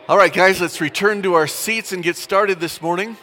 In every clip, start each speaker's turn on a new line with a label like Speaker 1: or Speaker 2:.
Speaker 1: All right, guys, let's return to our seats and get started this morning.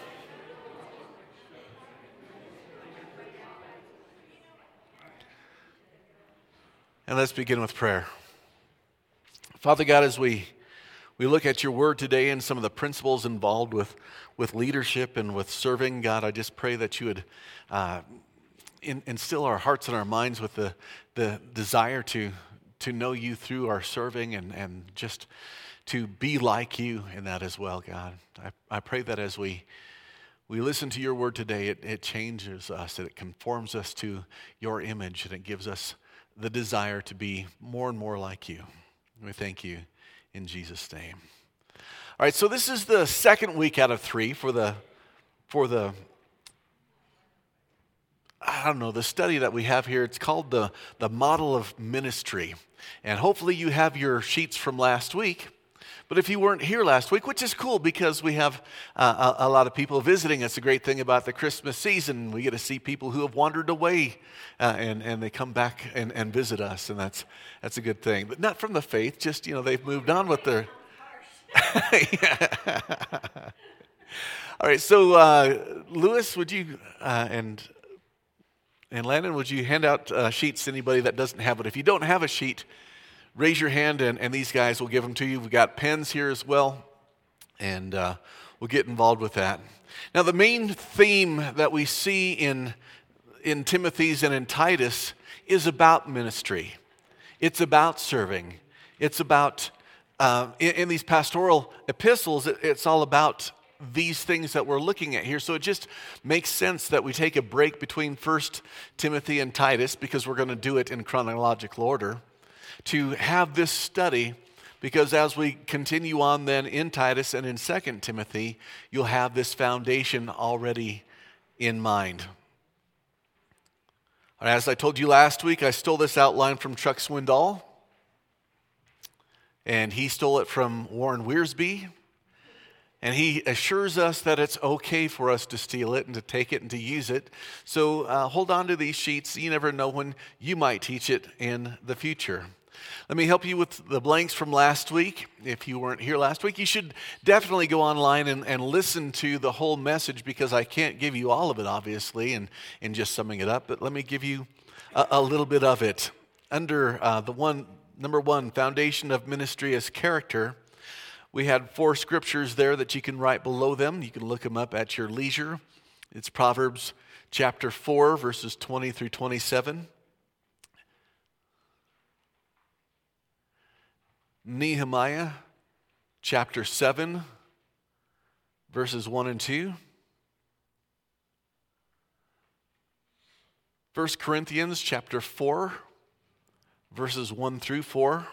Speaker 1: And let's begin with prayer. Father God, as we look at your word today and some of the principles involved with leadership and with serving, God, I just pray that you would instill our hearts and our minds with the desire to know you through our serving and just to be like you in that as well, God. I pray that as we listen to your word today, it changes us, and it conforms us to your image, and it gives us the desire to be more and more like you. We thank you in Jesus' name. All right, so this is the second week out of 3 for the the study that we have here. It's called the model of ministry. And hopefully you have your sheets from last week. But if you weren't here last week, which is cool because we have a lot of people visiting. It's a great thing about the Christmas season. We get to see people who have wandered away and they come back and visit us, and that's a good thing. But not from the faith, just, they've moved on with their... All right, so Lewis, would you, and Landon, would you hand out sheets to anybody that doesn't have it? If you don't have a sheet, raise your hand, and these guys will give them to you. We've got pens here as well, and we'll get involved with that. Now, the main theme that we see in Timothy's and in Titus is about ministry. It's about serving. It's about, in these pastoral epistles, it's all about these things that we're looking at here. So it just makes sense that we take a break between 1 Timothy and Titus, because we're going to do it in chronological order, to have this study, because as we continue on then in Titus and in 2 Timothy, you'll have this foundation already in mind. As I told you last week, I stole this outline from Chuck Swindoll, and he stole it from Warren Wiersbe, and he assures us that it's okay for us to steal it and to take it and to use it. So hold on to these sheets. You never know when you might teach it in the future. Let me help you with the blanks from last week. If you weren't here last week, you should definitely go online and listen to the whole message, because I can't give you all of it, obviously, and just summing it up. But let me give you a little bit of it. Under number 1, foundation of ministry as character, we had 4 scriptures there that you can write below them. You can look them up at your leisure. It's Proverbs chapter 4, verses 20 through 27. Nehemiah chapter 7, verses 1 and 2. 1 Corinthians chapter 4, verses 1 through 4.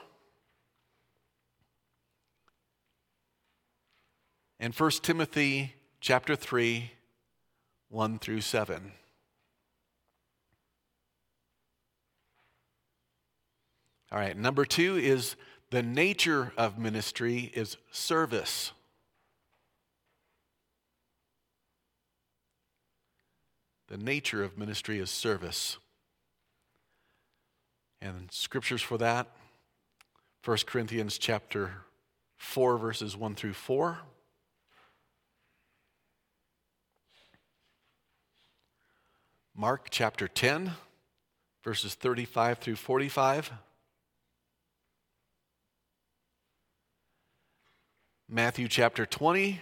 Speaker 1: And 1 Timothy chapter 3, 1 through 7. All right, number 2 is the nature of ministry is service. The nature of ministry is service. And scriptures for that, 1 Corinthians chapter 4, verses 1 through 4. Mark chapter 10, verses 35 through 45. Matthew chapter 20,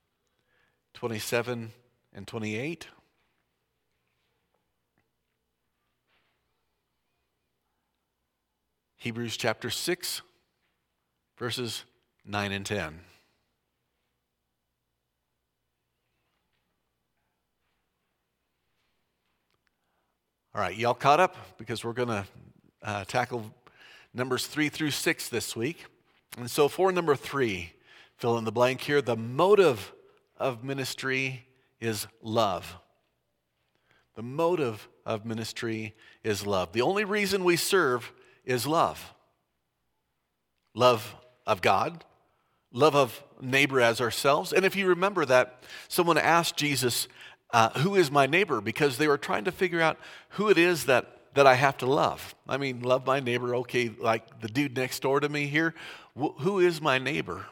Speaker 1: 27 and 28. Hebrews chapter 6, verses 9 and 10. All right, y'all caught up? Because we're going to tackle numbers 3 through 6 this week. And so for number 3, fill in the blank here, the motive of ministry is love. The motive of ministry is love. The only reason we serve is love. Love of God, love of neighbor as ourselves. And if you remember that, someone asked Jesus, who is my neighbor? Because they were trying to figure out who it is that I have to love. I mean, love my neighbor, okay, like the dude next door to me here. Who is my neighbor?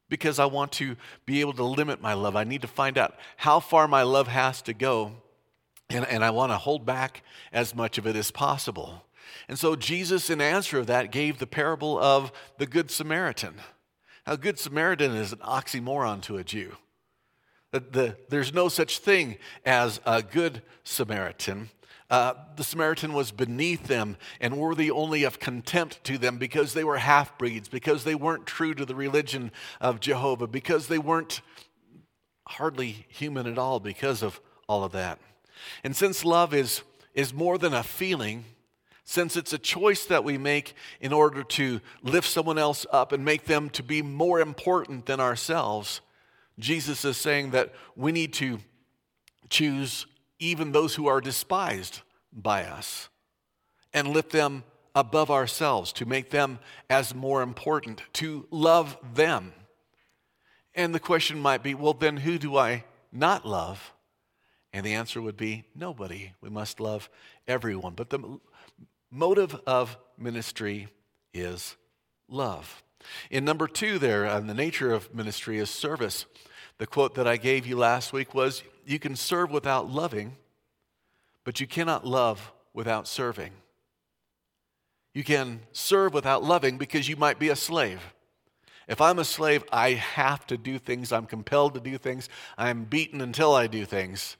Speaker 1: because I want to be able to limit my love. I need to find out how far my love has to go, and I want to hold back as much of it as possible. And so Jesus, in answer to that, gave the parable of the Good Samaritan. Now, Good Samaritan is an oxymoron to a Jew. There's no such thing as a Good Samaritan. The Samaritan was beneath them and worthy only of contempt to them because they were half-breeds, because they weren't true to the religion of Jehovah, because they weren't hardly human at all because of all of that. And since love is more than a feeling, since it's a choice that we make in order to lift someone else up and make them to be more important than ourselves, Jesus is saying that we need to choose even those who are despised by us and lift them above ourselves, to make them as more important, to love them. And the question might be, well, then who do I not love? And the answer would be nobody. We must love everyone. But the motive of ministry is love. In number 2 there, the nature of ministry is service. The quote that I gave you last week was, you can serve without loving, but you cannot love without serving. You can serve without loving because you might be a slave. If I'm a slave, I have to do things. I'm compelled to do things. I'm beaten until I do things.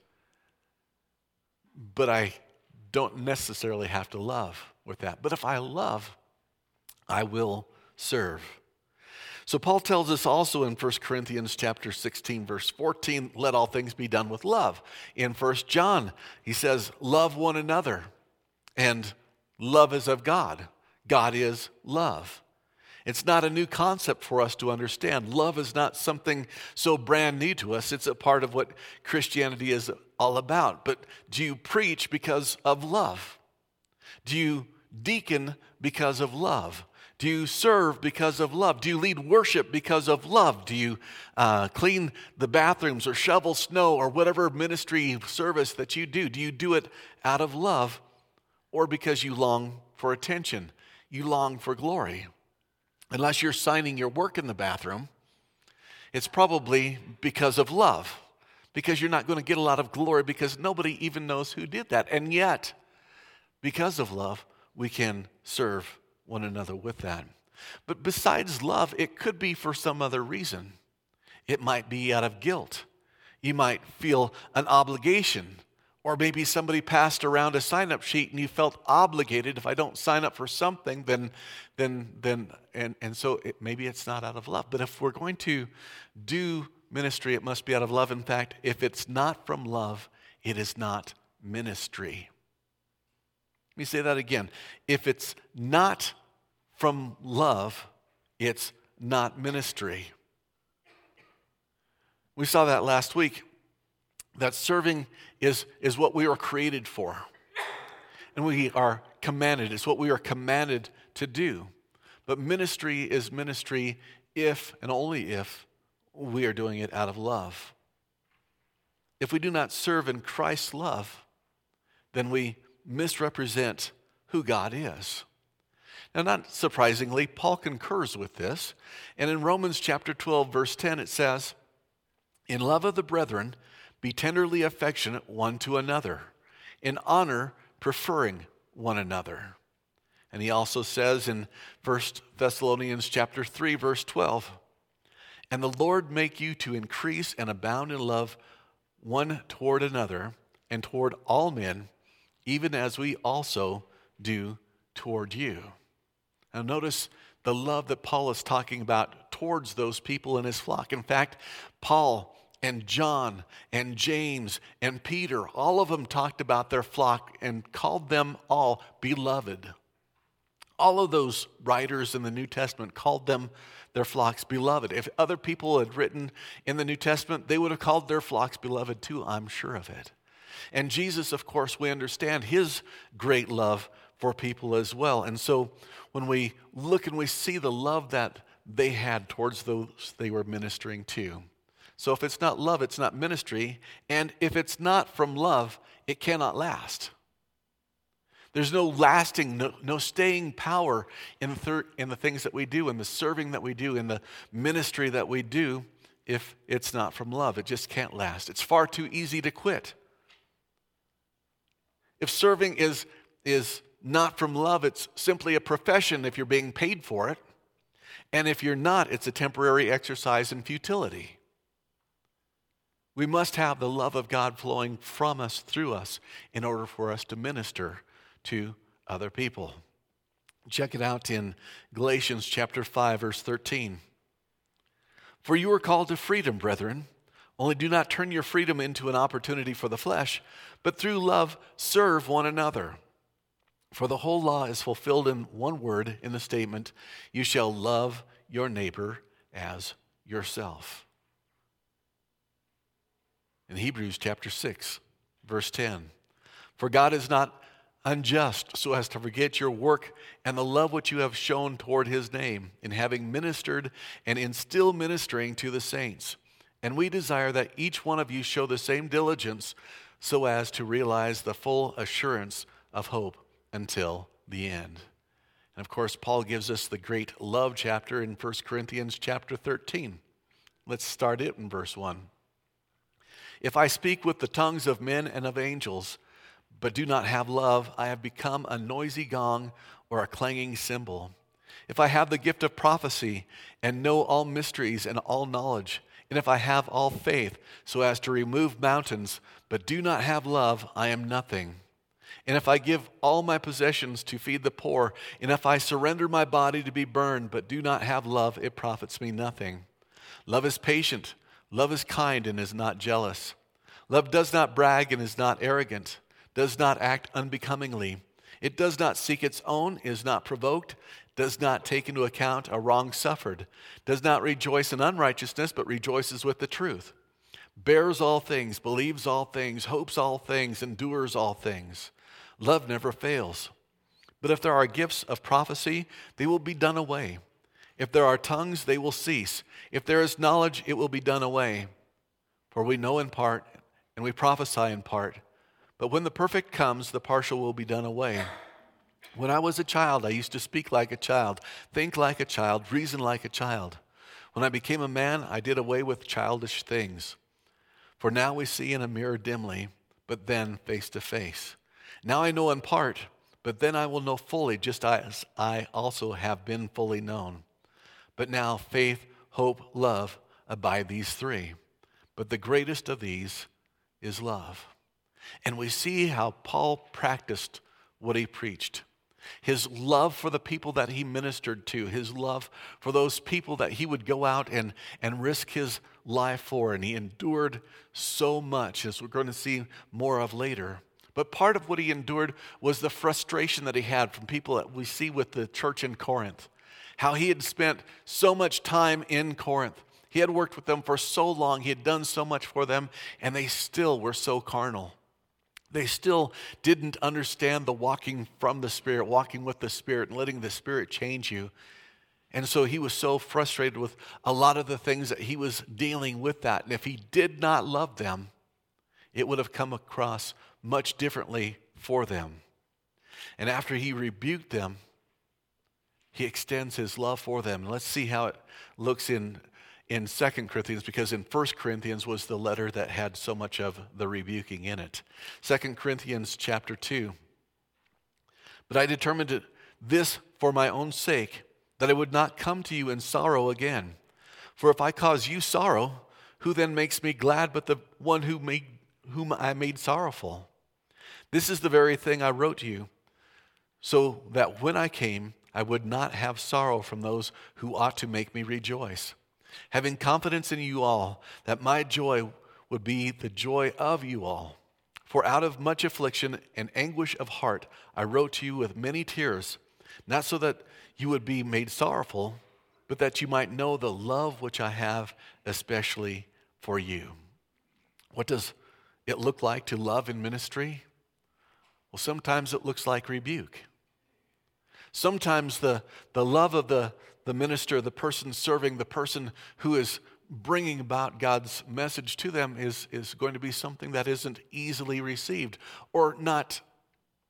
Speaker 1: But I don't necessarily have to love with that. But if I love, I will serve. So Paul tells us also in 1 Corinthians chapter 16, verse 14, let all things be done with love. In 1 John, he says, love one another. And love is of God. God is love. It's not a new concept for us to understand. Love is not something so brand new to us. It's a part of what Christianity is all about. But do you preach because of love? Do you deacon because of love? Do you serve because of love? Do you lead worship because of love? Do you clean the bathrooms or shovel snow or whatever ministry service that you do? Do you do it out of love or because you long for attention? You long for glory. Unless you're signing your work in the bathroom, it's probably because of love, because you're not going to get a lot of glory because nobody even knows who did that. And yet, because of love, we can serve one another with that. But besides love, it could be for some other reason. It might be out of guilt. You might feel an obligation, or maybe somebody passed around a sign-up sheet and you felt obligated. If I don't sign up for something, maybe it's not out of love. But if we're going to do ministry, it must be out of love. In fact, if it's not from love, it is not ministry. Let me say that again. If it's not from love, it's not ministry. We saw that last week, that serving is what we are created for. And we are commanded. It's what we are commanded to do. But ministry is ministry if and only if we are doing it out of love. If we do not serve in Christ's love, then we misrepresent who God is. Now, not surprisingly, Paul concurs with this. And in Romans chapter 12, verse 10, it says, in love of the brethren, be tenderly affectionate one to another, in honor preferring one another. And he also says in 1 Thessalonians chapter 3, verse 12, and the Lord make you to increase and abound in love one toward another and toward all men, even as we also do toward you. Now notice the love that Paul is talking about towards those people in his flock. In fact, Paul and John and James and Peter, all of them talked about their flock and called them all beloved. All of those writers in the New Testament called them their flocks beloved. If other people had written in the New Testament, they would have called their flocks beloved too, I'm sure of it. And Jesus, of course, we understand his great love for people as well. And so when we look and we see the love that they had towards those they were ministering to. So if it's not love, it's not ministry. And if it's not from love, it cannot last. There's no lasting, no staying power in the things that we do, in the serving that we do, in the ministry that we do, if it's not from love. It just can't last. It's far too easy to quit. If serving is not from love, it's simply a profession if you're being paid for it. And if you're not, it's a temporary exercise in futility. We must have the love of God flowing from us, through us, in order for us to minister to other people. Check it out in Galatians chapter 5, verse 13. For you are called to freedom, brethren. Only do not turn your freedom into an opportunity for the flesh, but through love serve one another. For the whole law is fulfilled in one word in the statement, you shall love your neighbor as yourself. In Hebrews chapter 6, verse 10, for God is not unjust so as to forget your work and the love which you have shown toward his name in having ministered and in still ministering to the saints. And we desire that each one of you show the same diligence so as to realize the full assurance of hope until the end. And of course, Paul gives us the great love chapter in 1 Corinthians chapter 13. Let's start it in verse 1. If I speak with the tongues of men and of angels, but do not have love, I have become a noisy gong or a clanging cymbal. If I have the gift of prophecy and know all mysteries and all knowledge, and if I have all faith so as to remove mountains, but do not have love, I am nothing. And if I give all my possessions to feed the poor, and if I surrender my body to be burned, but do not have love, it profits me nothing. Love is patient. Love is kind and is not jealous. Love does not brag and is not arrogant, does not act unbecomingly. It does not seek its own, is not provoked, does not take into account a wrong suffered, does not rejoice in unrighteousness, but rejoices with the truth, bears all things, believes all things, hopes all things, endures all things. Love never fails. But if there are gifts of prophecy, they will be done away. If there are tongues, they will cease. If there is knowledge, it will be done away. For we know in part, and we prophesy in part. But when the perfect comes, the partial will be done away. When I was a child, I used to speak like a child, think like a child, reason like a child. When I became a man, I did away with childish things. For now we see in a mirror dimly, but then face to face. Now I know in part, but then I will know fully, just as I also have been fully known. But now faith, hope, love abide these three. But the greatest of these is love. And we see how Paul practiced what he preached. His love for the people that he ministered to, his love for those people that he would go out and risk his life for. And he endured so much, as we're going to see more of later. But part of what he endured was the frustration that he had from people that we see with the church in Corinth. How he had spent so much time in Corinth. He had worked with them for so long. He had done so much for them, and they still were so carnal. They still didn't understand the walking from the Spirit, walking with the Spirit, and letting the Spirit change you. And so he was so frustrated with a lot of the things that he was dealing with that. And if he did not love them, it would have come across much differently for them. And after he rebuked them, he extends his love for them. Let's see how it looks in 2 Corinthians, because in 1 Corinthians was the letter that had so much of the rebuking in it. 2 Corinthians chapter 2. But I determined this for my own sake, that I would not come to you in sorrow again. For if I cause you sorrow, who then makes me glad but the one whom I made sorrowful? This is the very thing I wrote to you, so that when I came, I would not have sorrow from those who ought to make me rejoice. Having confidence in you all, that my joy would be the joy of you all. For out of much affliction and anguish of heart, I wrote to you with many tears, not so that you would be made sorrowful, but that you might know the love which I have especially for you. What does it look like to love in ministry? Well, sometimes it looks like rebuke. Sometimes the love of the minister, the person serving, the person who is bringing about God's message to them is going to be something that isn't easily received or not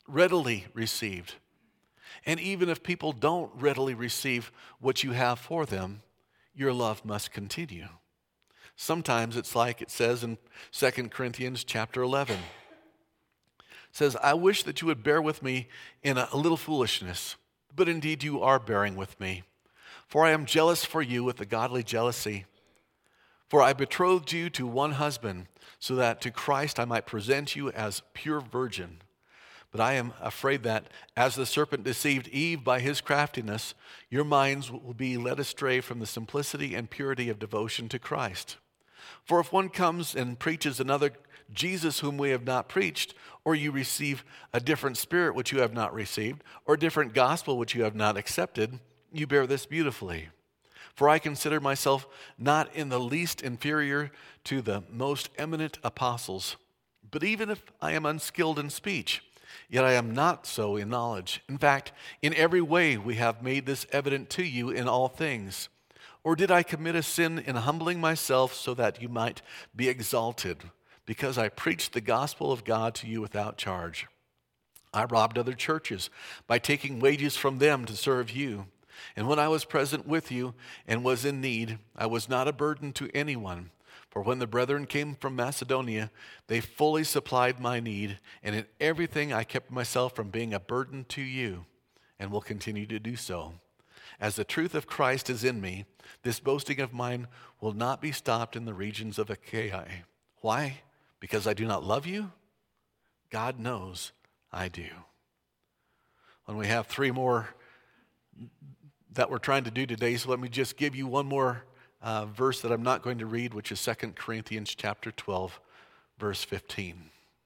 Speaker 1: readily received. And even if people don't readily receive what you have for them, your love must continue. Sometimes it's like it says in 2 Corinthians chapter 11. It says, I wish that you would bear with me in a little foolishness, but indeed you are bearing with me. For I am jealous for you with a godly jealousy. For I betrothed you to one husband, so that to Christ I might present you as pure virgin. But I am afraid that, as the serpent deceived Eve by his craftiness, your minds will be led astray from the simplicity and purity of devotion to Christ. For if one comes and preaches another Jesus whom we have not preached, or you receive a different spirit which you have not received, or a different gospel which you have not accepted, you bear this beautifully. For I consider myself not in the least inferior to the most eminent apostles, but even if I am unskilled in speech, yet I am not so in knowledge. In fact, in every way we have made this evident to you in all things. Or did I commit a sin in humbling myself so that you might be exalted, because I preached the gospel of God to you without charge? I robbed other churches by taking wages from them to serve you. And when I was present with you and was in need, I was not a burden to anyone. For when the brethren came from Macedonia, they fully supplied my need, and in everything I kept myself from being a burden to you, and will continue to do so. As the truth of Christ is in me, this boasting of mine will not be stopped in the regions of Achaia. Why? Because I do not love you? God knows I do. When we have three more that we're trying to do today, so let me just give you one more verse that I'm not going to read, which is 2 Corinthians chapter 12, verse 15.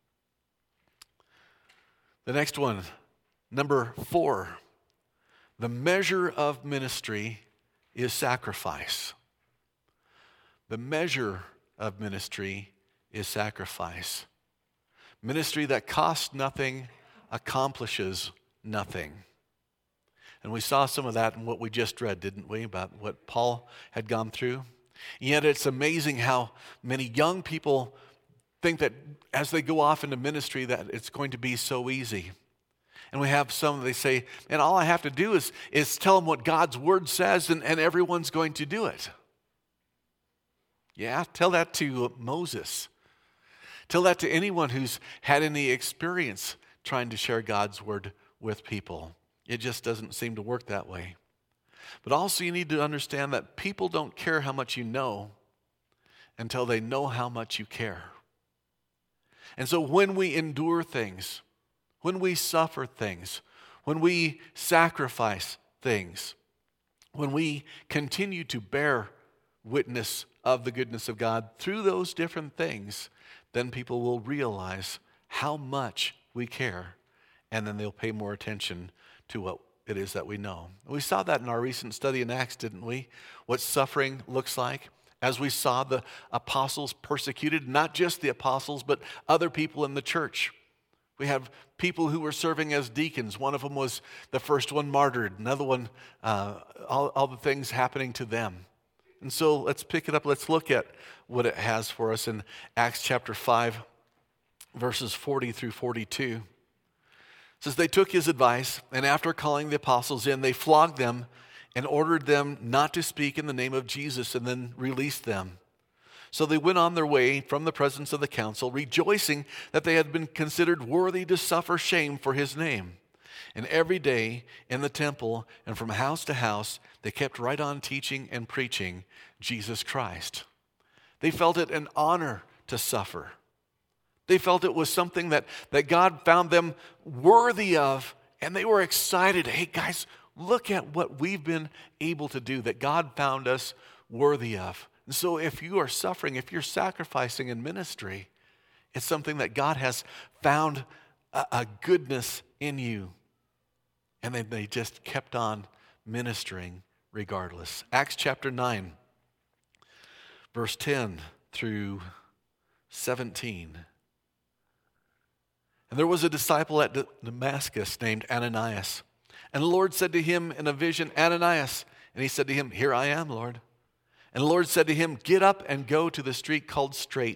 Speaker 1: The next one, number 4. The measure of ministry is sacrifice. The measure of ministry is sacrifice. Ministry that costs nothing accomplishes nothing. And we saw some of that in what we just read, didn't we, about what Paul had gone through? Yet it's amazing how many young people think that as they go off into ministry that it's going to be so easy. And we have some, they say, and all I have to do is tell them what God's word says and everyone's going to do it. Yeah, tell that to Moses. Tell that to anyone who's had any experience trying to share God's word with people. It just doesn't seem to work that way. But also you need to understand that people don't care how much you know until they know how much you care. And so when we endure things, when we suffer things, when we sacrifice things, when we continue to bear witness of the goodness of God through those different things, then people will realize how much we care, and then they'll pay more attention to what it is that we know. We saw that in our recent study in Acts, didn't we? What suffering looks like. As we saw the apostles persecuted, not just the apostles, but other people in the church. We have people who were serving as deacons. One of them was the first one martyred. Another one, all the things happening to them. And so let's pick it up. Let's look at what it has for us in Acts chapter 5, verses 40 through 42. It says, they took his advice, and after calling the apostles in, they flogged them and ordered them not to speak in the name of Jesus, and then released them. So they went on their way from the presence of the council, rejoicing that they had been considered worthy to suffer shame for his name. And every day in the temple and from house to house, they kept right on teaching and preaching Jesus Christ. They felt it an honor to suffer. They felt it was something that God found them worthy of, and they were excited. Hey guys, look at what we've been able to do, that God found us worthy of. And so if you are suffering, if you're sacrificing in ministry, it's something that God has found a goodness in you. And then they just kept on ministering regardless. Acts chapter 9, verse 10 through 17. And there was a disciple at Damascus named Ananias. And the Lord said to him in a vision, Ananias. And he said to him, here I am, Lord. And the Lord said to him, get up and go to the street called Straight,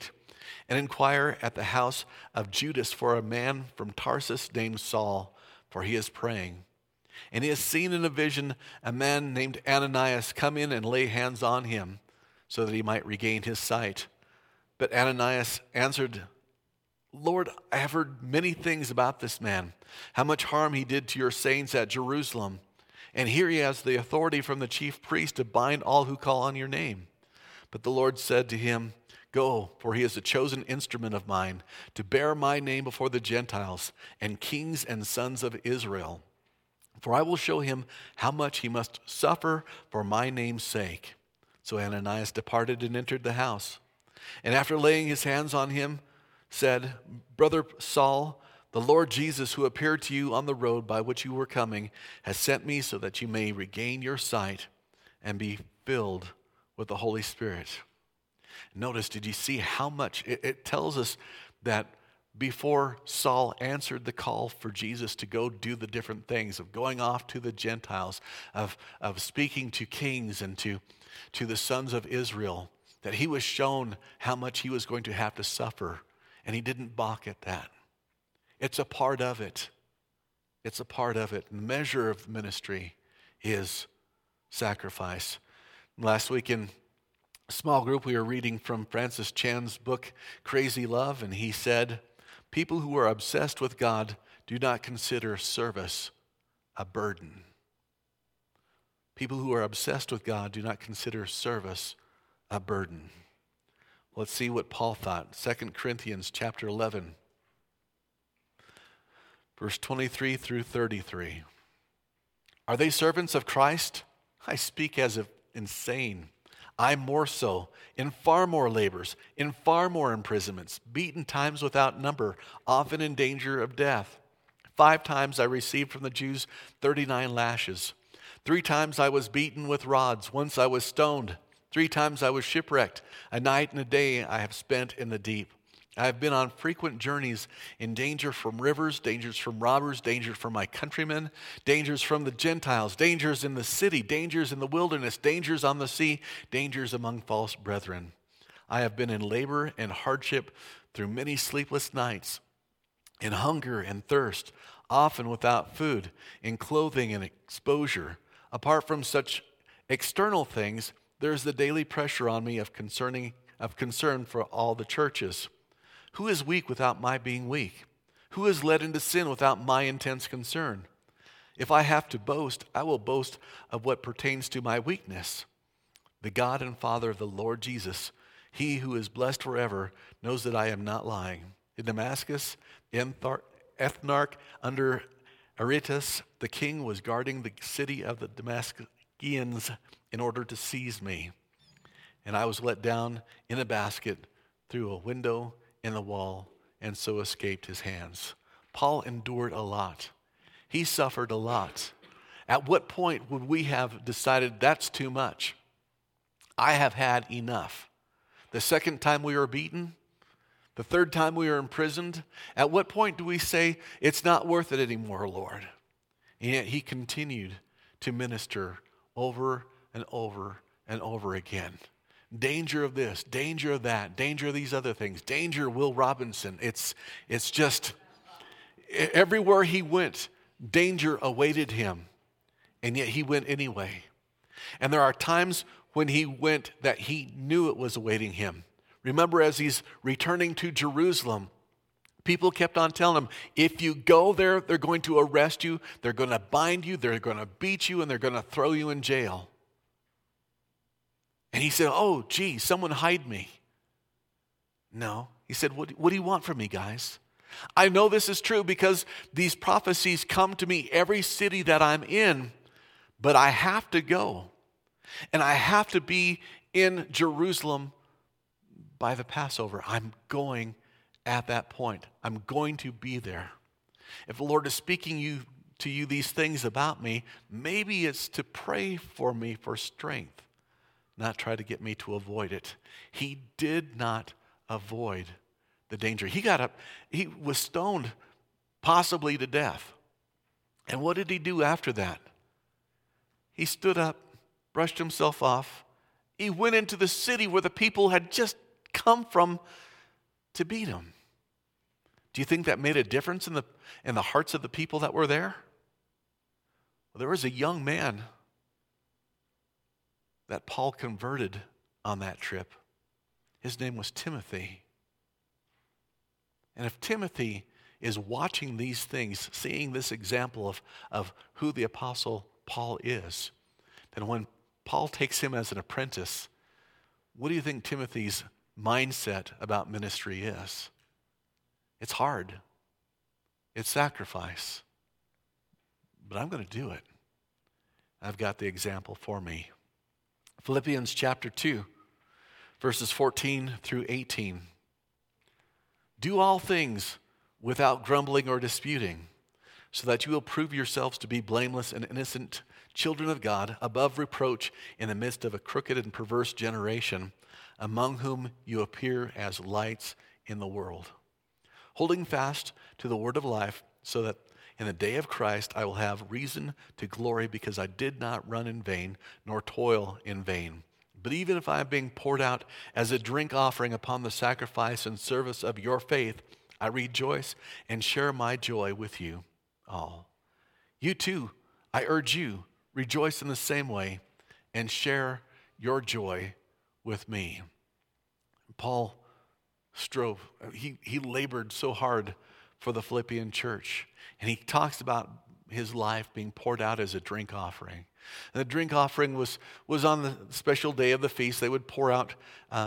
Speaker 1: and inquire at the house of Judas for a man from Tarsus named Saul, for he is praying. And he has seen in a vision a man named Ananias come in and lay hands on him so that he might regain his sight. But Ananias answered, Lord, I have heard many things about this man, how much harm he did to your saints at Jerusalem. And here he has the authority from the chief priest to bind all who call on your name. But the Lord said to him, Go, for he is a chosen instrument of mine, to bear my name before the Gentiles and kings and sons of Israel. For I will show him how much he must suffer for my name's sake. So Ananias departed and entered the house. And after laying his hands on him, said, Brother Saul, the Lord Jesus, who appeared to you on the road by which you were coming, has sent me so that you may regain your sight and be filled with the Holy Spirit. Notice, did you see how much? It tells us that before Saul answered the call for Jesus to go do the different things, of going off to the Gentiles, of speaking to kings and to the sons of Israel, that he was shown how much he was going to have to suffer, and he didn't balk at that. It's a part of it. It's a part of it. The measure of the ministry is sacrifice. Last week in small group, we were reading from Francis Chan's book, Crazy Love, and he said, people who are obsessed with God do not consider service a burden. People who are obsessed with God do not consider service a burden. Let's see what Paul thought. 2 Corinthians chapter 11, verse 23 through 33. Are they servants of Christ? I speak as if insane. I more so, in far more labors, in far more imprisonments, beaten times without number, often in danger of death. 5 times I received from the Jews 39 lashes. 3 times I was beaten with rods. Once I was stoned. 3 times I was shipwrecked. A night and a day I have spent in the deep. I have been on frequent journeys in danger from rivers, dangers from robbers, dangers from my countrymen, dangers from the Gentiles, dangers in the city, dangers in the wilderness, dangers on the sea, dangers among false brethren. I have been in labor and hardship through many sleepless nights, in hunger and thirst, often without food, in clothing and exposure. Apart from such external things, there is the daily pressure on me of concern for all the churches. Who is weak without my being weak? Who is led into sin without my intense concern? If I have to boast, I will boast of what pertains to my weakness. The God and Father of the Lord Jesus, he who is blessed forever, knows that I am not lying. In Damascus, Ethnarch under Aretas, the king was guarding the city of the Damascus in order to seize me. And I was let down in a basket through a window in the wall, and so escaped his hands. Paul endured a lot. He suffered a lot. At what point would we have decided that's too much? I have had enough. The second time we were beaten, the third time we were imprisoned, at what point do we say, it's not worth it anymore, Lord? And yet he continued to minister over and over and over again. Danger of this, danger of that, danger of these other things, danger Will Robinson. It's just, everywhere he went, danger awaited him, and yet he went anyway. And there are times when he went that he knew it was awaiting him. Remember, as he's returning to Jerusalem, people kept on telling him, if you go there, they're going to arrest you, they're going to bind you, they're going to beat you, and they're going to throw you in jail. And he said, oh, gee, someone hide me. No. He said, what do you want from me, guys? I know this is true because these prophecies come to me every city that I'm in, but I have to go. And I have to be in Jerusalem by the Passover. I'm going at that point. I'm going to be there. If the Lord is speaking to you these things about me, maybe it's to pray for me for strength, not try to get me to avoid it. He did not avoid the danger. He got up, he was stoned, possibly to death. And what did he do after that? He stood up, brushed himself off. He went into the city where the people had just come from to beat him. Do you think that made a difference in the hearts of the people that were there? Well, there was a young man that Paul converted on that trip. His name was Timothy. And if Timothy is watching these things, seeing this example of who the Apostle Paul is, then when Paul takes him as an apprentice, what do you think Timothy's mindset about ministry is? It's hard. It's sacrifice. But I'm going to do it. I've got the example for me. Philippians chapter 2, verses 14 through 18. Do all things without grumbling or disputing, so that you will prove yourselves to be blameless and innocent children of God, above reproach in the midst of a crooked and perverse generation, among whom you appear as lights in the world, holding fast to the word of life, so that in the day of Christ I will have reason to glory, because I did not run in vain, nor toil in vain. But even if I am being poured out as a drink offering upon the sacrifice and service of your faith, I rejoice and share my joy with you all. You too, I urge you, rejoice in the same way and share your joy with me. Paul strove, he labored so hard for the Philippian church. And he talks about his life being poured out as a drink offering. And the drink offering was on the special day of the feast. They would pour out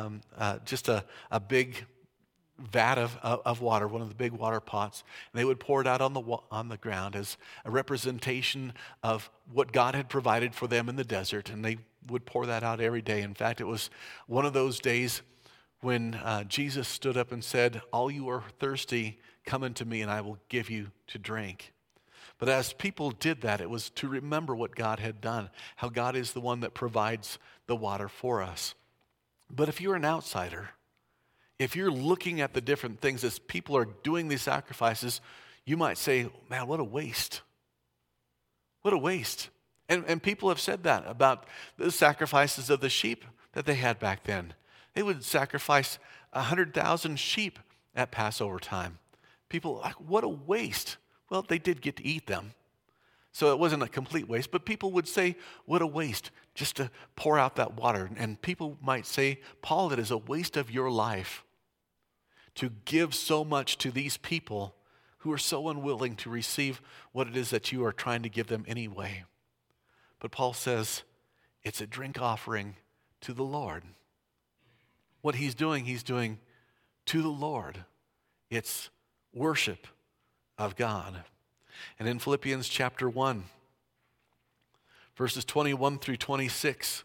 Speaker 1: just a big vat of water, one of the big water pots, and they would pour it out on the ground as a representation of what God had provided for them in the desert. And they would pour that out every day. In fact, it was one of those days when Jesus stood up and said, "All you are thirsty, come unto me and I will give you to drink." But as people did that, it was to remember what God had done, how God is the one that provides the water for us. But if you're an outsider, if you're looking at the different things as people are doing these sacrifices, you might say, man, what a waste. What a waste. And people have said that about the sacrifices of the sheep that they had back then. They would sacrifice 100,000 sheep at Passover time. People are like, what a waste. Well, they did get to eat them, so it wasn't a complete waste. But people would say, what a waste, just to pour out that water. And people might say, Paul, it is a waste of your life to give so much to these people who are so unwilling to receive what it is that you are trying to give them anyway. But Paul says, it's a drink offering to the Lord. What he's doing to the Lord. It's worship of God. And in Philippians chapter 1, verses 21 through 26,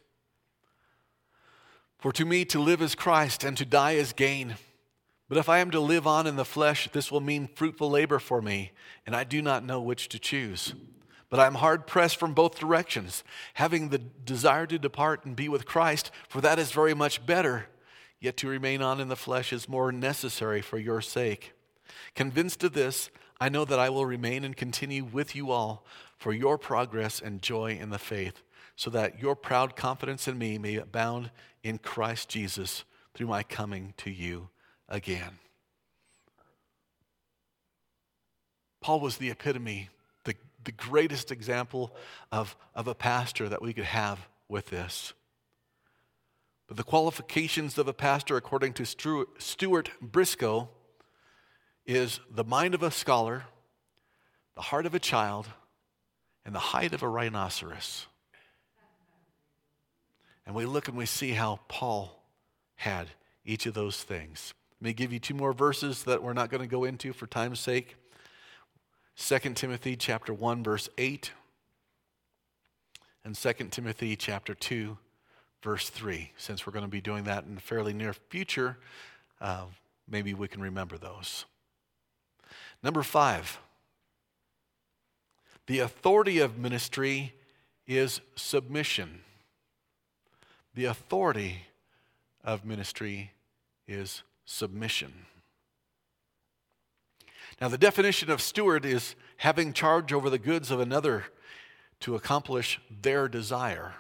Speaker 1: for to me to live is Christ, and to die is gain. But if I am to live on in the flesh, this will mean fruitful labor for me, and I do not know which to choose. But I am hard pressed from both directions, having the desire to depart and be with Christ, for that is very much better. Yet to remain on in the flesh is more necessary for your sake. Convinced of this, I know that I will remain and continue with you all for your progress and joy in the faith, so that your proud confidence in me may abound in Christ Jesus through my coming to you again. Paul was the epitome, the greatest example of a pastor that we could have with this. But the qualifications of a pastor, according to Stuart Briscoe, is the mind of a scholar, the heart of a child, and the height of a rhinoceros. And we look and we see how Paul had each of those things. Let me give you two more verses that we're not going to go into for time's sake. 2 Timothy chapter 1, verse 8, and 2 Timothy chapter 2, verse 3. Since we're going to be doing that in the fairly near future, maybe we can remember those. Number 5, the authority of ministry is submission. The authority of ministry is submission. Now, the definition of steward is having charge over the goods of another to accomplish their desire,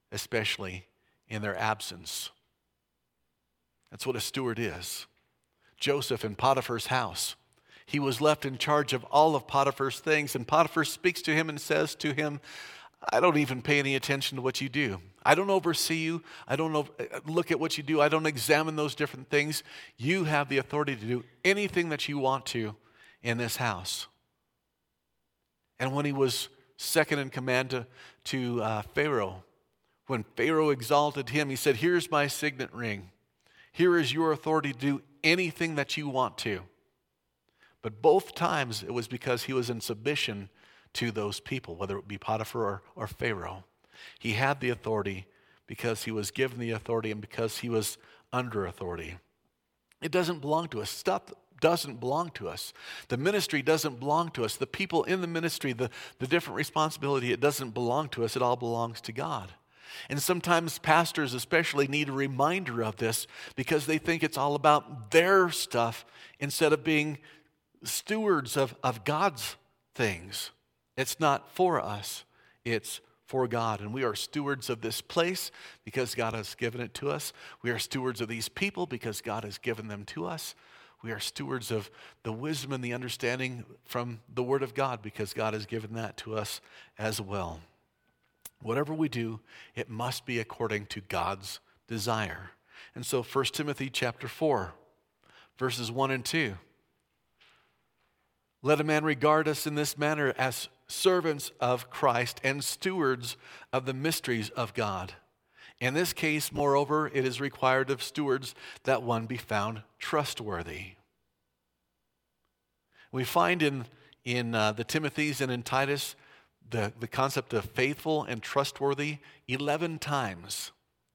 Speaker 1: especially in their absence. That's what a steward is. Joseph in Potiphar's house. He was left in charge of all of Potiphar's things, and Potiphar speaks to him and says to him, I don't even pay any attention to what you do. I don't oversee you. I don't look at what you do. I don't examine those different things. You have the authority to do anything that you want to in this house. And when he was second in command to Pharaoh, when Pharaoh exalted him, he said, here's my signet ring. Here is your authority to do anything that you want to. But both times it was because he was in submission to those people, whether it be Potiphar or Pharaoh. He had the authority because he was given the authority and because he was under authority. It doesn't belong to us. Stuff doesn't belong to us. The ministry doesn't belong to us. The people in the ministry, the different responsibility, it doesn't belong to us. It all belongs to God. And sometimes pastors especially need a reminder of this because they think it's all about their stuff instead of being stewards of God's things. It's not for us, it's for God. And we are stewards of this place because God has given it to us. We are stewards of these people because God has given them to us. We are stewards of the wisdom and the understanding from the Word of God because God has given that to us as well. Whatever we do, it must be according to God's desire. And so 1 Timothy chapter 4, verses 1 and 2. Let a man regard us in this manner as servants of Christ and stewards of the mysteries of God. In this case, moreover, it is required of stewards that one be found trustworthy. We find in the Timothys and in Titus the concept of faithful and trustworthy 11 times.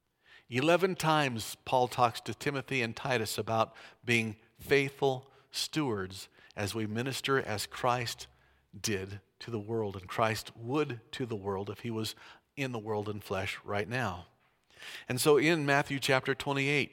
Speaker 1: 11 times Paul talks to Timothy and Titus about being faithful stewards as we minister as Christ did to the world, and Christ would to the world if he was in the world in flesh right now. And so in Matthew chapter 28,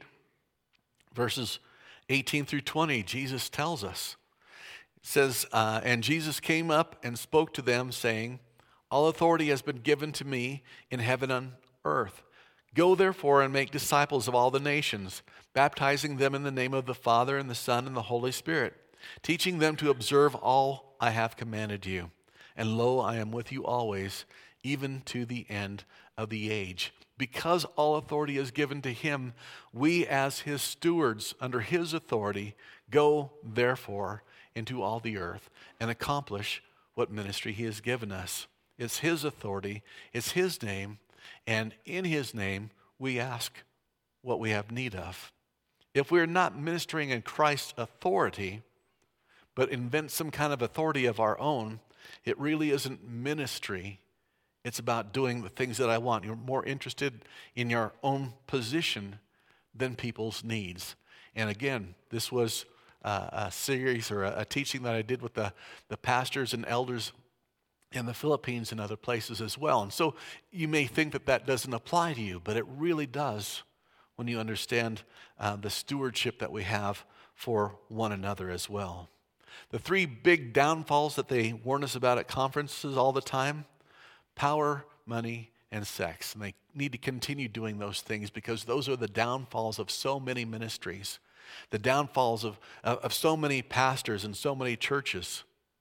Speaker 1: verses 18 through 20, Jesus tells us, it says, and Jesus came up and spoke to them, saying, all authority has been given to me in heaven and earth. Go therefore and make disciples of all the nations, baptizing them in the name of the Father and the Son and the Holy Spirit, teaching them to observe all I have commanded you. And lo, I am with you always, even to the end of the age. Because all authority is given to him, we as his stewards under his authority go therefore into all the earth and accomplish what ministry he has given us. It's his authority, it's his name, and in his name we ask what we have need of. If we're not ministering in Christ's authority, but invent some kind of authority of our own, it really isn't ministry. It's about doing the things that I want. You're more interested in your own position than people's needs. And again, this was a series or a teaching that I did with the pastors and elders in the Philippines and other places as well. And so you may think that doesn't apply to you, but it really does when you understand the stewardship that we have for one another as well. The three big downfalls that they warn us about at conferences all the time: power, money, and sex. And they need to continue doing those things because those are the downfalls of so many ministries, the downfalls of so many pastors and so many churches.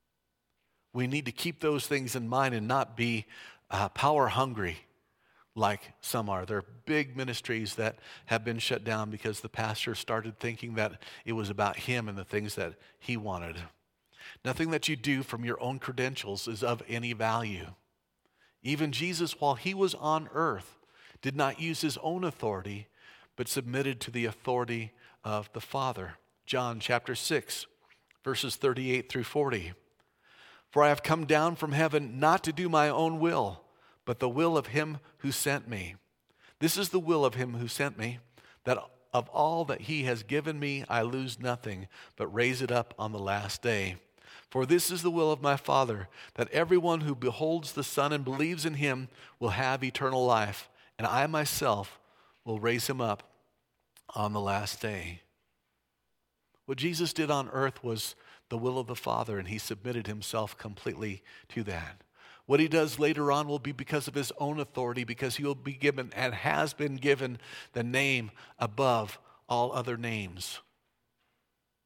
Speaker 1: We need to keep those things in mind and not be power hungry like some are. There are big ministries that have been shut down because the pastor started thinking that it was about him and the things that he wanted. Nothing that you do from your own credentials is of any value. Even Jesus, while he was on earth, did not use his own authority, but submitted to the authority of the Father. John chapter 6, verses 38 through 40. For I have come down from heaven not to do my own will, but the will of him who sent me. This is the will of him who sent me, that of all that he has given me I lose nothing, but raise it up on the last day. For this is the will of my Father, that everyone who beholds the Son and believes in him will have eternal life, and I myself will raise him up on the last day. What Jesus did on earth was the will of the Father, and he submitted himself completely to that. What he does later on will be because of his own authority, because he will be given and has been given the name above all other names.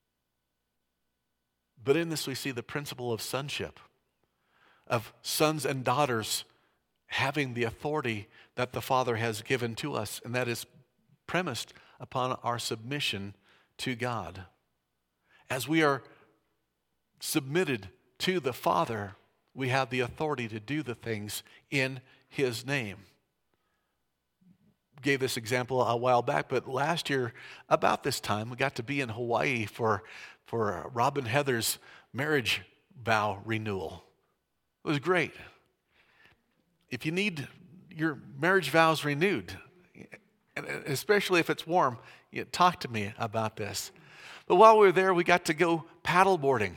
Speaker 1: But in this we see the principle of sonship, of sons and daughters having the authority that the Father has given to us, and that is premised upon our submission to God. As we are submitted to the Father, we have the authority to do the things in His name. Gave this example a while back, but last year, about this time, we got to be in Hawaii for Rob and Heather's marriage vow renewal. It was great. If you need your marriage vows renewed, and especially if it's warm, talk to me about this. But while we were there, we got to go paddleboarding.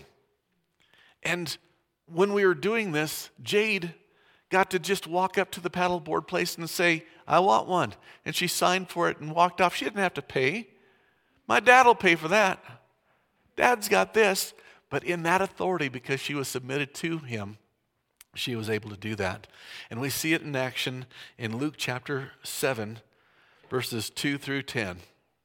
Speaker 1: And when we were doing this, Jade got to just walk up to the paddleboard place and say, I want one. And she signed for it and walked off. She didn't have to pay. My dad will pay for that. Dad's got this. But in that authority, because she was submitted to him, she was able to do that. And we see it in action in Luke chapter 7, verses 2 through 10.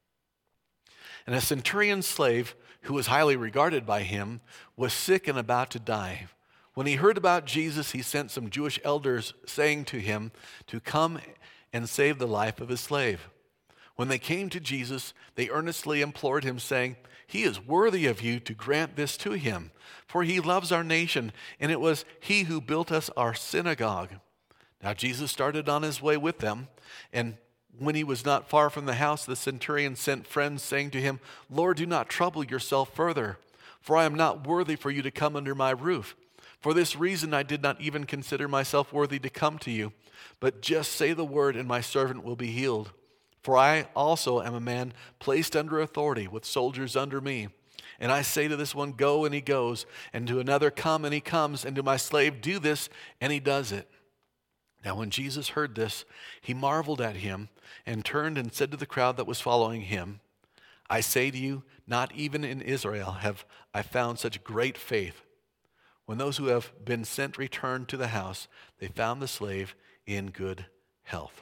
Speaker 1: And a centurion slave who was highly regarded by him was sick and about to die. When he heard about Jesus, he sent some Jewish elders saying to him to come and save the life of his slave. When they came to Jesus, they earnestly implored him, saying, He is worthy of you to grant this to him, for he loves our nation, and it was he who built us our synagogue. Now Jesus started on his way with them, and when he was not far from the house, the centurion sent friends, saying to him, Lord, do not trouble yourself further, for I am not worthy for you to come under my roof. For this reason I did not even consider myself worthy to come to you, but just say the word, and my servant will be healed. For I also am a man placed under authority, with soldiers under me. And I say to this one, Go, and he goes, and to another, Come, and he comes, and to my slave, Do this, and he does it. Now when Jesus heard this, he marveled at him, and turned and said to the crowd that was following him, I say to you, not even in Israel have I found such great faith. When those who have been sent returned to the house, they found the slave in good health.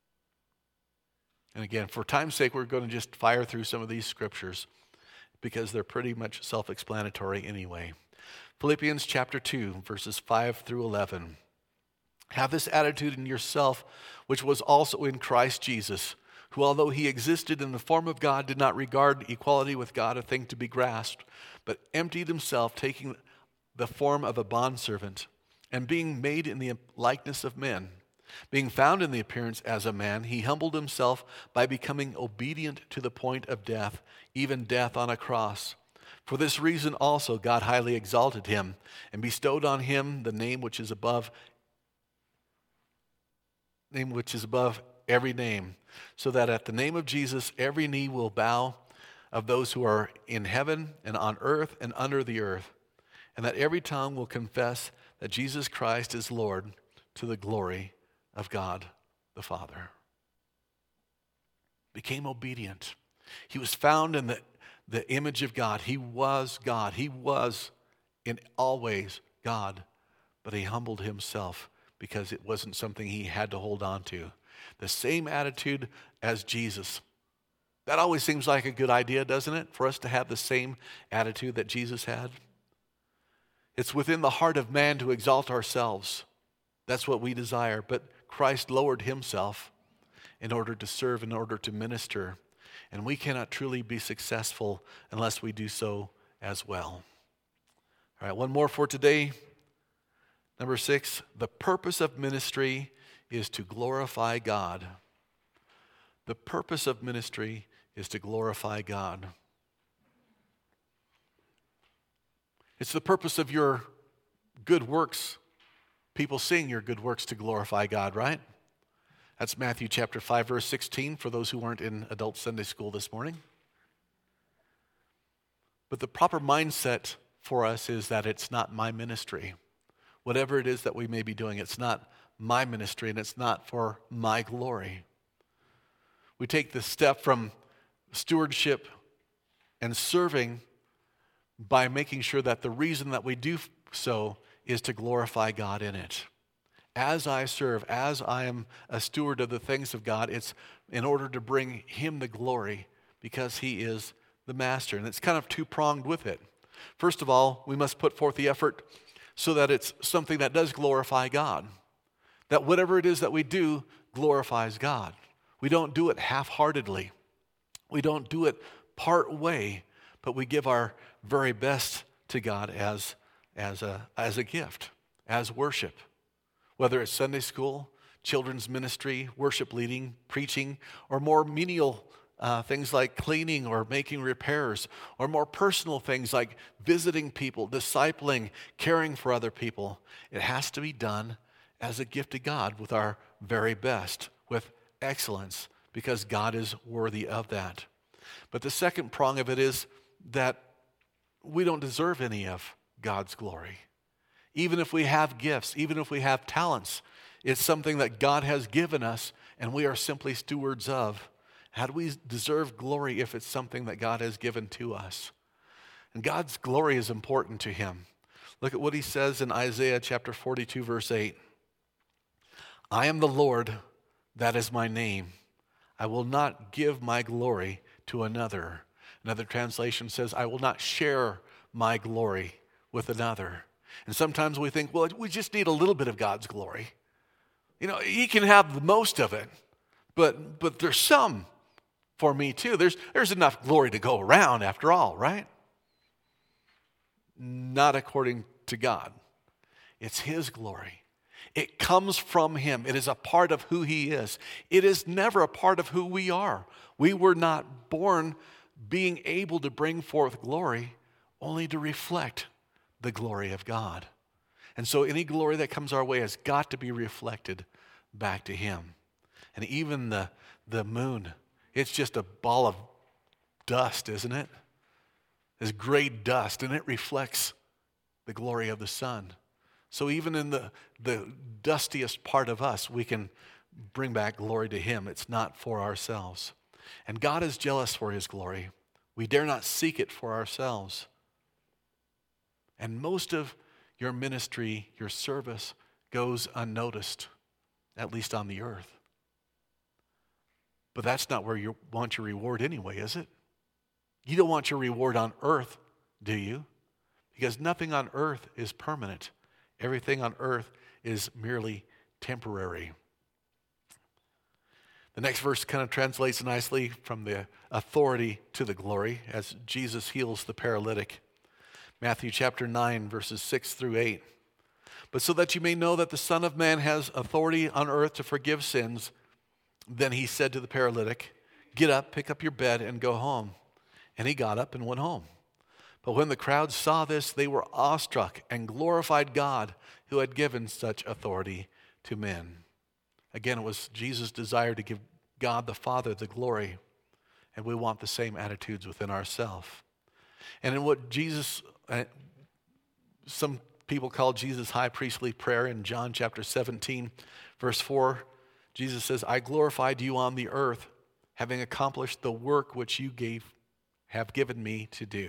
Speaker 1: And again, for time's sake, we're going to just fire through some of these scriptures because they're pretty much self-explanatory anyway. Philippians chapter 2, verses 5 through 11. Have this attitude in yourself, which was also in Christ Jesus, who, although he existed in the form of God, did not regard equality with God a thing to be grasped, but emptied himself, taking the form of a bondservant, and being made in the likeness of men. Being found in the appearance as a man, he humbled himself by becoming obedient to the point of death, even death on a cross. For this reason also God highly exalted him, and bestowed on him the name which is above every name, so that at the name of Jesus every knee will bow, of those who are in heaven and on earth and under the earth, and that every tongue will confess that Jesus Christ is Lord, to the glory of God the Father. Became obedient. He was found in the image of God. He was God. He was in all ways God, but he humbled himself because it wasn't something he had to hold on to. The same attitude as Jesus. That always seems like a good idea, doesn't it? For us to have the same attitude that Jesus had. It's within the heart of man to exalt ourselves. That's what we desire. But Christ lowered himself in order to serve, in order to minister. And we cannot truly be successful unless we do so as well. All right, one more for today. Number 6, the purpose of ministry is to glorify God. The purpose of ministry is to glorify God. It's the purpose of your good works, people seeing your good works to glorify God, right? That's Matthew chapter 5, verse 16, for those who weren't in adult Sunday school this morning. But the proper mindset for us is that it's not my ministry. Whatever it is that we may be doing, it's not my ministry and it's not for my glory. We take the step from stewardship and serving by making sure that the reason that we do so is to glorify God in it. As I serve, as I am a steward of the things of God, it's in order to bring him the glory because he is the master. And it's kind of two-pronged with it. First of all, we must put forth the effort so that it's something that does glorify God. That whatever it is that we do glorifies God. We don't do it half-heartedly. We don't do it part way, but we give our very best to God as a gift, as worship. Whether it's Sunday school, children's ministry, worship leading, preaching, or more menial things like cleaning or making repairs, or more personal things like visiting people, discipling, caring for other people. It has to be done as a gift to God with our very best, with excellence, because God is worthy of that. But the second prong of it is that we don't deserve any of God's glory. Even if we have gifts, even if we have talents, it's something that God has given us and we are simply stewards of. How do we deserve glory if it's something that God has given to us? And God's glory is important to him. Look at what he says in Isaiah chapter 42, verse 8. I am the Lord, that is my name. I will not give my glory to another. Another translation says, I will not share my glory with another. And sometimes we think, well, we just need a little bit of God's glory. You know, he can have the most of it, but there's some for me too. There's enough glory to go around after all, right? Not according to God. It's his glory. It comes from him. It is a part of who he is. It is never a part of who we are. We were not born being able to bring forth glory, only to reflect the glory of God. And so any glory that comes our way has got to be reflected back to him. And even the moon, it's just a ball of dust, isn't it? It's gray dust, and it reflects the glory of the sun. So even in the dustiest part of us, we can bring back glory to him. It's not for ourselves. And God is jealous for his glory. We dare not seek it for ourselves. And most of your ministry, your service, goes unnoticed, at least on the earth. But that's not where you want your reward anyway, is it? You don't want your reward on earth, do you? Because nothing on earth is permanent. Everything on earth is merely temporary. The next verse kind of translates nicely from the authority to the glory as Jesus heals the paralytic. Matthew chapter 9, verses 6 through 8. But so that you may know that the Son of Man has authority on earth to forgive sins, then he said to the paralytic, get up, pick up your bed, and go home. And he got up and went home. But when the crowd saw this, they were awestruck and glorified God who had given such authority to men. Again, it was Jesus' desire to give God the Father the glory, and we want the same attitudes within ourselves. And in what Jesus, some people call Jesus' high priestly prayer in John chapter 17, verse 4, Jesus says, I glorified you on the earth, having accomplished the work which you have given me to do.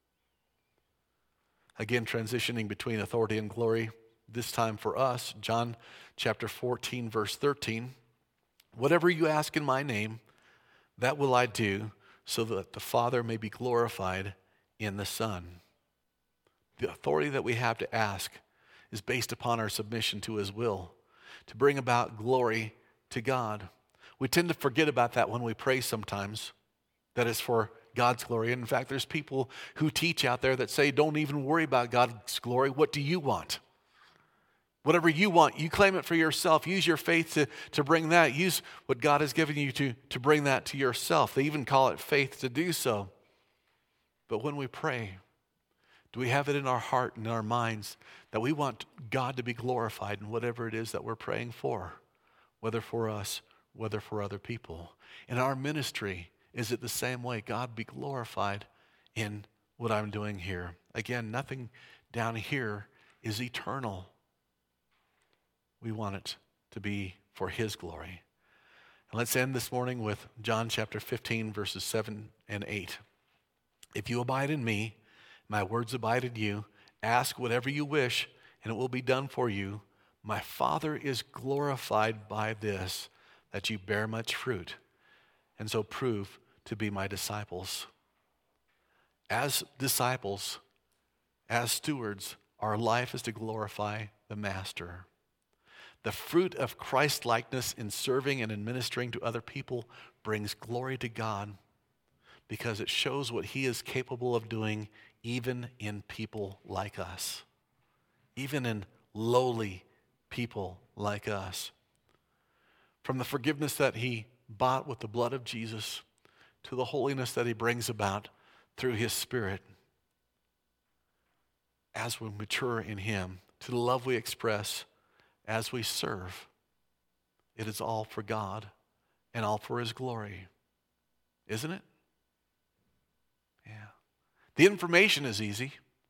Speaker 1: Again, transitioning between authority and glory, this time for us, John chapter 14, verse 13. Whatever you ask in my name, that will I do, so that the Father may be glorified in the Son. The authority that we have to ask is based upon our submission to his will, to bring about glory to God. We tend to forget about that when we pray sometimes, that it's for God's glory. And in fact, there's people who teach out there that say, don't even worry about God's glory. What do you want? Whatever you want, you claim it for yourself. Use your faith to bring that. Use what God has given you to bring that to yourself. They even call it faith to do so. But when we pray, do we have it in our heart and in our minds that we want God to be glorified in whatever it is that we're praying for, whether for us, whether for other people? In our ministry, is it the same way? God be glorified in what I'm doing here. Again, nothing down here is eternal. We want it to be for his glory. And let's end this morning with John chapter 15, verses 7 and 8. If you abide in me, my words abide in you, ask whatever you wish, and it will be done for you. My Father is glorified by this, that you bear much fruit, and so prove to be my disciples. As disciples, As stewards, our life is to glorify the Master. The fruit of Christ-likeness in serving and administering to other people brings glory to God because it shows what he is capable of doing even in people like us, even in lowly people like us. From the forgiveness that he bought with the blood of Jesus to the holiness that he brings about through his Spirit as we mature in him, to the love we express as we serve. It is all for God and all for his glory. Isn't it? Yeah. The information is easy.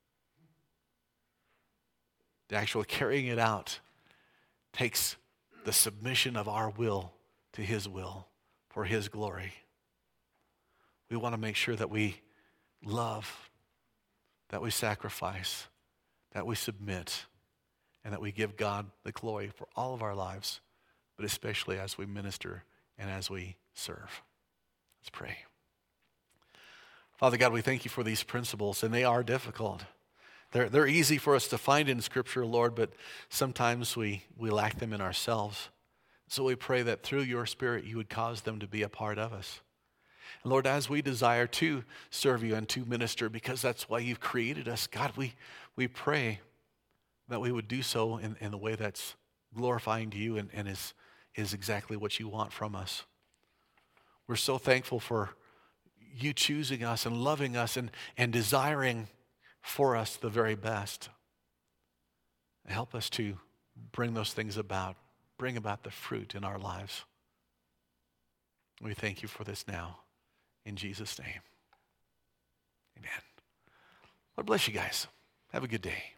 Speaker 1: The actual carrying it out takes the submission of our will to his will for his glory. We want to make sure that we love, that we sacrifice, that we submit, and that we give God the glory for all of our lives, but especially as we minister and as we serve. Let's pray. Father God, we thank you for these principles, and they are difficult. They're easy for us to find in Scripture, Lord, but sometimes we lack them in ourselves. So we pray that through your Spirit you would cause them to be a part of us. And Lord, as we desire to serve you and to minister, because that's why you've created us, God, we pray that we would do so in a way that's glorifying to you and is exactly what you want from us. We're so thankful for you choosing us and loving us and desiring for us the very best. Help us to bring those things about, bring about the fruit in our lives. We thank you for this now. In Jesus' name, amen. Lord bless you guys. Have a good day.